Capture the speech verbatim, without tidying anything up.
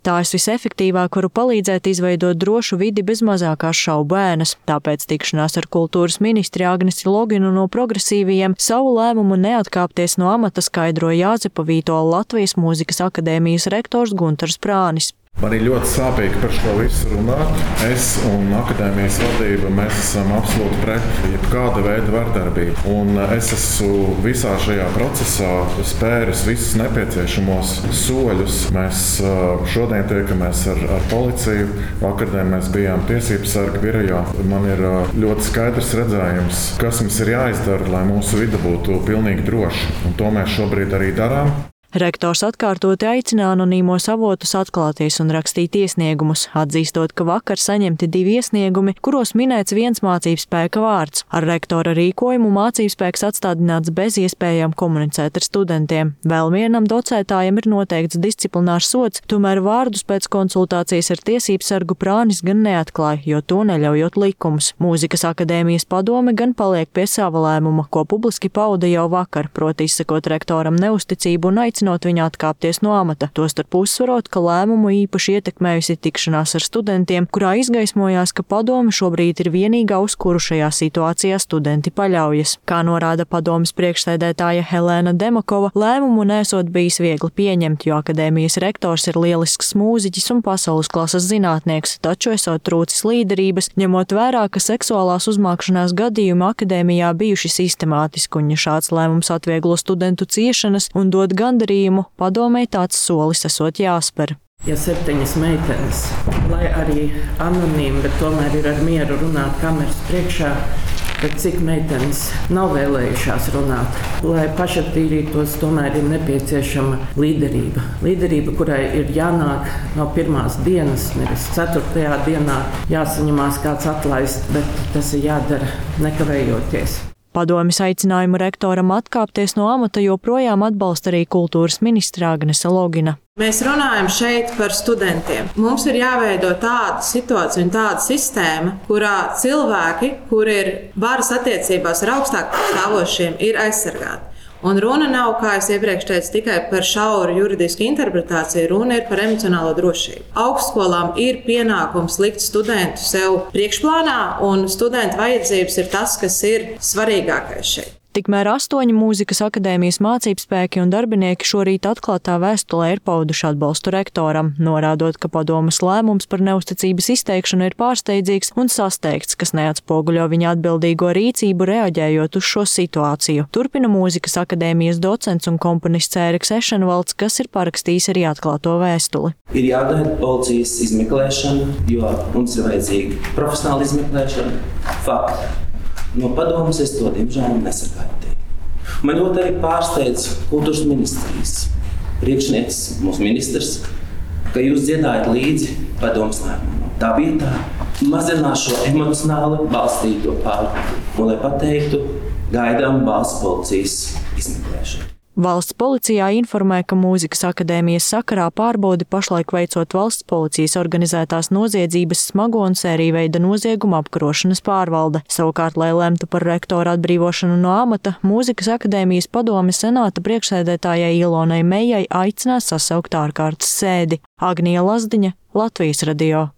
Tā es visefektīvāk varu palīdzēt izveidot drošu vidi bez mazākās šaubu ēnas. Tāpēc tikšanās ar kultūras ministri Agnesi Loginu no Progresīvajiem savu lēmumu neatkāpties no amata skaidroja Jāzepa Vītola Latvijas Mūzikas akadēmijas rektors Guntars Prānis. Man ir ļoti sāpīgi par šo visu runāt. Es un akadēmijas vadība, mēs esam absolūti pret jebkāda veida vardarbību. Un es esmu visā šajā procesā spēris visus nepieciešamos soļus. Mēs šodien tiekamies ar, ar policiju. Vakardien mēs bijām tiesības sarga birojā. Man ir ļoti skaidrs redzējums, kas mums ir jāizdara, lai mūsu vide būtu pilnīgi droša. Un to mēs šobrīd arī darām. Rektors atkārtoti aicina anonīmos avotus atklāties un rakstīt iesniegumus, atzīstot, ka vakar saņemti divi iesniegumi, kuros minēts viens mācībspēka vārds. Ar rektora rīkojumu mācībspēks atstādināts bez iespējām komunicēt ar studentiem. Vēl vienam docētājam ir noteikts disciplinārs sods, tomēr vārdus pēc konsultācijas ar tiesību sargu Prānis gan neatklāja, jo to neļaujot likums. Mūzikas akadēmijas padome gan paliek pie sava lēmuma, ko publiski pauda jau vakar, proti izsakot rektoram neusticību un aicinot viņu atkāpties no amata, tostarp uzsvarot, ka lēmumu īpaši ietekmējusi tikšanās ar studentiem, kurā izgaismojās, ka padome šobrīd ir vienīgā, uz kuru šajā situācijā studenti paļaujas. Kā norāda padomes priekšsēdētāja Helēna Demakova, lēmumu nesot bijis viegli pieņemt, jo akadēmijas rektors ir lielisks mūziķis un pasaules klases zinātnieks, taču esot trūcis līderības, ņemot vērā, ka seksuālās uzmākšanās gadījumi akadēmijā bijuši sistemātiski, un ja šāds lēmums atvieglo studentu ciešanas un dod gandarījumu, padomei tāds solis esot jāspēr. Ja septiņas meitenes, lai arī anonīmi, bet tomēr ir ar mieru runāt kameras priekšā, bet cik meitenes nav vēlējušās runāt, lai pašattīrītos, tomēr ir nepieciešama līderība. Līderība, kurai ir jānāk no pirmās dienas, nevis ceturtajā dienā jāsaņemās kāds atlaist, bet tas ir jādara nekavējoties. Padomes aicinājumu rektoram atkāpties no amata joprojām atbalsta arī kultūras ministra Agnese Logina. Mēs runājam šeit par studentiem. Mums ir jāveido tāda situācija un tāda sistēma, kurā cilvēki, kuri ir varas attiecībās ar augstāk stāvošiem, ir aizsargāti. Un runa nav, kā es iepriekš teicu, tikai par šauru juridisku interpretāciju, runa ir par emocionālo drošību. Augstskolām ir pienākums likt studentu sev priekšplānā, un studentu vajadzības ir tas, kas ir svarīgākais šeit. Tikmēr astoņi Mūzikas akadēmijas mācībspēki un darbinieki šorīt atklātā vēstulē ir pauduši atbalstu rektoram, norādot, ka padomes lēmums par neusticības izteikšanu ir pārsteidzīgs un sasteigts, kas neatspoguļo viņa atbildīgo rīcību reaģējot uz šo situāciju. Turpina Mūzikas akadēmijas docents un komponists Ēriks Ešenvalds, kas ir parakstījis arī atklāto vēstuli. Ir jāgaida policijas izmeklēšana, jo mums ir vajadzīga profesionāla izmeklēšana. Fakti. No padomes es to, diemžēl, nesagaidīju. Man ļoti arī pārsteidz kultūras ministrijas priekšnieks, mūsu ministrs, ka jūs dziedājat līdzi padomes lēmumam. Tā vietā mazinās šo emocionāli balstīto pāri, un lai pateiktu, gaidām valsts policijas izmeklēšanu. Valsts policijā informē, ka Mūzikas akadēmijas sakarā pārbaudi pašlaik veicot valsts policijas organizētās noziedzības smago un sēriju veida nozieguma apkarošanas pārvalde. Savukārt, lai lemtu par rektora atbrīvošanu no amata, Mūzikas akadēmijas padome senāta priekšsēdētājai Ilonai Mejai aicinās sasaukt ārkārtas sēdi. Agnija Lazdiņa, Latvijas radio.